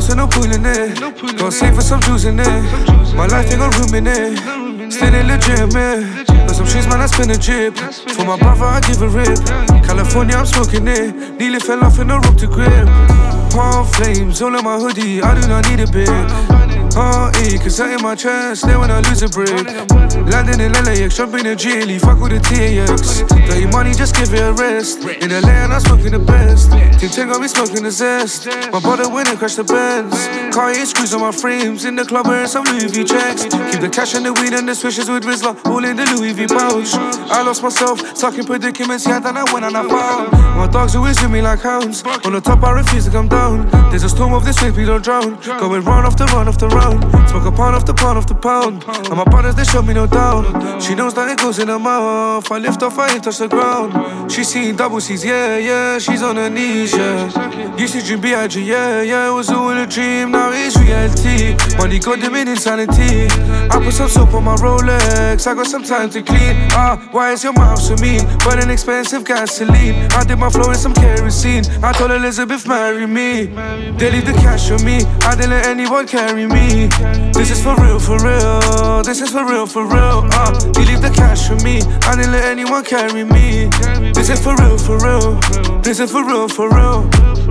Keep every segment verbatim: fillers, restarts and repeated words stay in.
so no pool in it. Got save for some juice in it. My life ain't got room in it. Still ain't legit, man. Got some shoes, man, I spin a drip. For my brother, I give a rip. California, I'm smoking it. Nearly fell off in the rope to grip. Palm flames all in my hoodie, I do not need a bit. Heartache, cause I in my chest, there when I lose a brick. Landing in L A X, jumping in G L E, fuck with the T A X. Dirty money, just give it a rest. In L A and I'm smoking the best. Tim Ting got me smoking the zest. My brother went and crashed the Benz. Car eight screws on my frames. In the club wearing some Louis V checks. Keep the cash and the weed and the swishes with Rizla, all in the Louis V pouch. I lost myself, stuck in predicaments, yeah, then I went and I found. My dogs always with me like hounds. On the top I refuse to come down. There's a storm of this wave, we don't drown. Going round after round after round. Smoke a pound after pound after pound. And my partners, they show me no down. She knows that it goes in her mouth. I lift off, I ain't touch the ground. She seen double C's, yeah, yeah. She's on her knees, yeah. Used to dream B I G, yeah, yeah. It was all a dream, now it's reality. Money got them in insanity. I put some soap on my Rolex. I got some time to clean. Ah, why is your mouth so mean? Burning expensive gasoline. I did my flow in some kerosene. I told Elizabeth, marry me. They leave the cash on me. I didn't let anyone carry me. This is for real, for real. This is for real, for real. Uh, you leave the cash for me. I didn't let anyone carry me. This is for real, for real. This is for real, for real.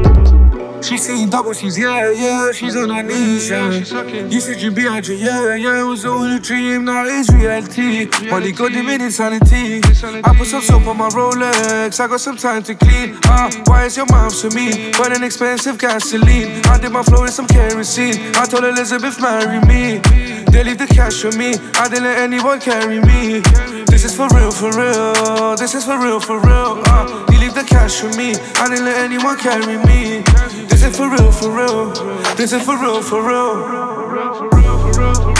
She seen double C's, yeah, yeah. She's on her knees, yeah. Used to dream B I G, yeah, yeah. It was all a dream, now it's reality. Money got them in insanity. I put some soap on my Rolex. I got some time to clean. Ah, why is your mouth so mean? Burning expensive gasoline. I did my flow in some kerosene. I told Elizabeth, marry me. They leave the cash for me. I didn't let anyone carry me. This is for real, for real. This is for real, for real. Uh, you leave the cash for me. I didn't let anyone carry me. This is for real, for real. This is for real, for real.